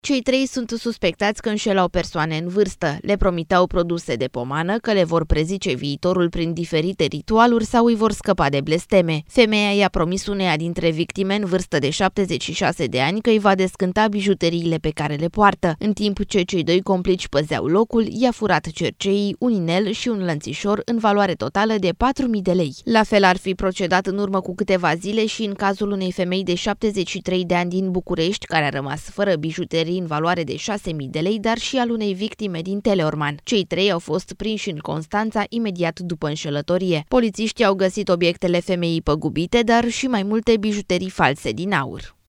Cei 3 sunt suspectați că înșelau persoane în vârstă, le promiteau produse de pomană, că le vor prezice viitorul prin diferite ritualuri sau îi vor scăpa de blesteme. Femeia i-a promis uneia dintre victime în vârstă de 76 de ani că îi va descânta bijuteriile pe care le poartă. În timp ce cei 2 complici păzeau locul, i-a furat cerceii, un inel și un lănțișor în valoare totală de 4.000 de lei. La fel ar fi procedat în urmă cu câteva zile și în cazul unei femei de 73 de ani din București, care a rămas fără bijuterii în valoare de 6.000 de lei, dar și al unei victime din Teleorman. Cei 3 au fost prinși în Constanța imediat după înșelătorie. Polițiștii au găsit obiectele femeii păgubite, dar și mai multe bijuterii false din aur.